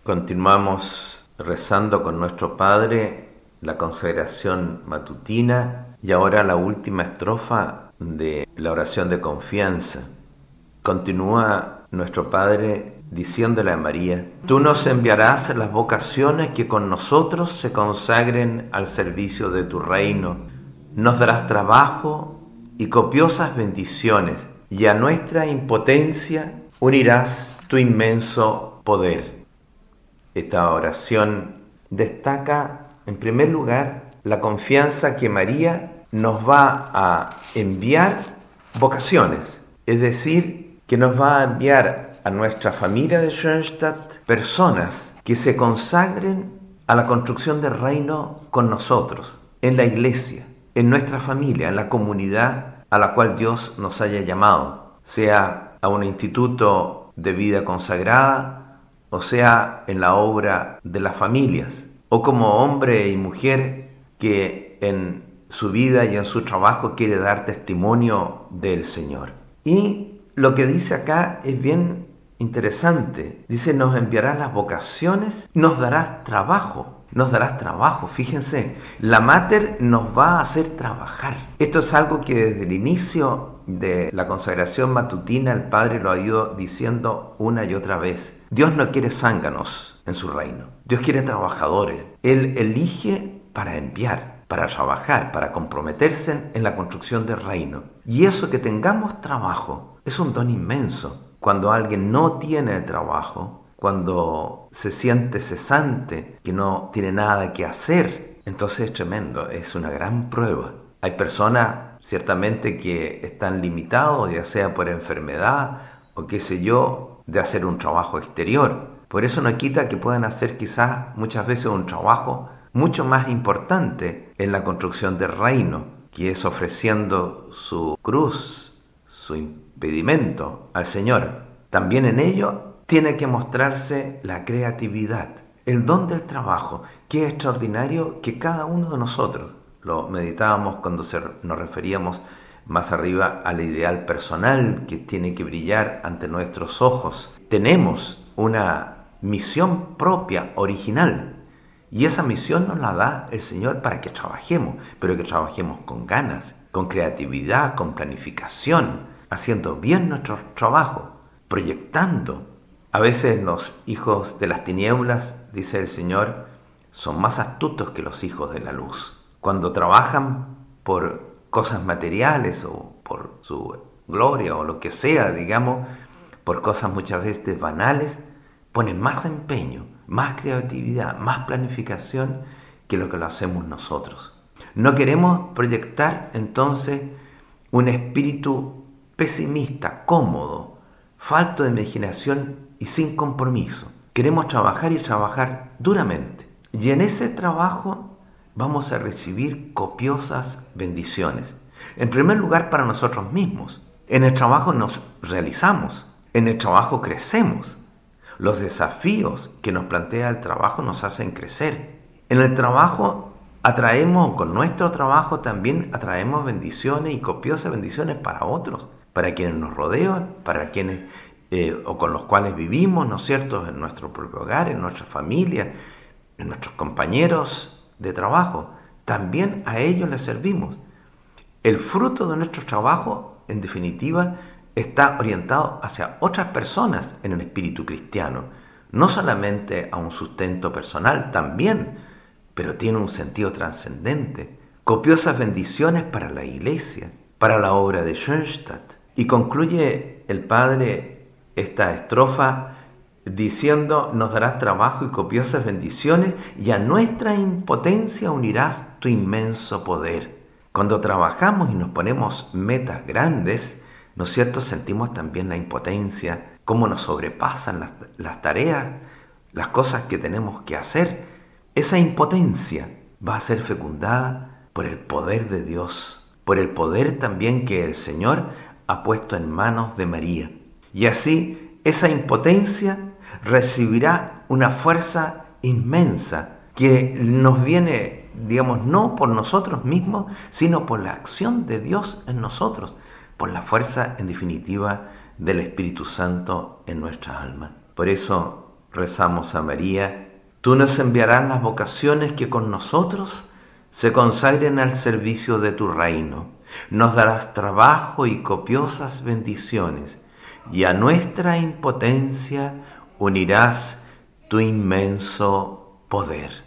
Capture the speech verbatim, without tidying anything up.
Continuamos rezando con nuestro Padre la consagración matutina y ahora la última estrofa de la oración de confianza. Continúa nuestro Padre diciéndole a María: tú nos enviarás las vocaciones que con nosotros se consagren al servicio de tu reino. Nos darás trabajo y copiosas bendiciones, y a nuestra impotencia unirás tu inmenso poder. Esta oración destaca, en primer lugar, la confianza que María nos va a enviar vocaciones, es decir, que nos va a enviar a nuestra familia de Schoenstatt personas que se consagren a la construcción del reino con nosotros, en la iglesia, en nuestra familia, en la comunidad a la cual Dios nos haya llamado, sea a un instituto de vida consagrada, o sea en la obra de las familias, o como hombre y mujer que en su vida y en su trabajo quiere dar testimonio del Señor. Y lo que dice acá es bien interesante. Dice: nos enviarás las vocaciones, nos darás trabajo, nos darás trabajo. Fíjense, la Mater nos va a hacer trabajar. Esto es algo que desde el inicio de la consagración matutina el Padre lo ha ido diciendo una y otra vez. Dios no quiere zánganos en su reino. Dios quiere trabajadores. Él elige para enviar, para trabajar, para comprometerse en la construcción del reino. Y eso, que tengamos trabajo, es un don inmenso. Cuando alguien no tiene trabajo, cuando se siente cesante, que no tiene nada que hacer, entonces es tremendo, es una gran prueba. Hay personas ciertamente que están limitados, ya sea por enfermedad o qué sé yo, de hacer un trabajo exterior. Por eso no quita que puedan hacer quizás muchas veces un trabajo mucho más importante en la construcción del reino, que es ofreciendo su cruz, su impedimento al Señor. También en ello tiene que mostrarse la creatividad, el don del trabajo, que es extraordinario que cada uno de nosotros, lo meditábamos cuando se, nos referíamos más arriba al ideal personal que tiene que brillar ante nuestros ojos. Tenemos una misión propia, original, y esa misión nos la da el Señor para que trabajemos, pero que trabajemos con ganas, con creatividad, con planificación, haciendo bien nuestro trabajo, proyectando. A veces los hijos de las tinieblas, dice el Señor, son más astutos que los hijos de la luz. Cuando trabajan por cosas materiales o por su gloria o lo que sea, digamos, por cosas muchas veces banales, ponen más empeño, más creatividad, más planificación que lo que lo hacemos nosotros. No queremos proyectar entonces un espíritu pesimista, cómodo, falto de imaginación y sin compromiso. Queremos trabajar y trabajar duramente. Y en ese trabajo vamos a recibir copiosas bendiciones. En primer lugar, para nosotros mismos. En el trabajo nos realizamos, en el trabajo crecemos. Los desafíos que nos plantea el trabajo nos hacen crecer. En el trabajo atraemos, con nuestro trabajo también atraemos bendiciones y copiosas bendiciones para otros, para quienes nos rodean, para quienes eh, o con los cuales vivimos, ¿no es cierto?, en nuestro propio hogar, en nuestra familia, en nuestros compañeros de trabajo. También a ellos les servimos. El fruto de nuestro trabajo, en definitiva, está orientado hacia otras personas en el espíritu cristiano, no solamente a un sustento personal, también, pero tiene un sentido trascendente. Copiosas bendiciones para la iglesia, para la obra de Schoenstatt. Y concluye el Padre esta estrofa diciendo: nos darás trabajo y copiosas bendiciones, y a nuestra impotencia unirás tu inmenso poder. Cuando trabajamos y nos ponemos metas grandes, ¿no es cierto?, sentimos también la impotencia, cómo nos sobrepasan las, las tareas, las cosas que tenemos que hacer. Esa impotencia va a ser fecundada por el poder de Dios, por el poder también que el Señor ha puesto en manos de María. Y así, esa impotencia recibirá una fuerza inmensa que nos viene, digamos, no por nosotros mismos, sino por la acción de Dios en nosotros, por la fuerza, en definitiva, del Espíritu Santo en nuestra alma. Por eso rezamos a María, tú nos enviarás las vocaciones que con nosotros se consagren al servicio de tu reino. Nos darás trabajo y copiosas bendiciones, y a nuestra impotencia unirás tu inmenso poder.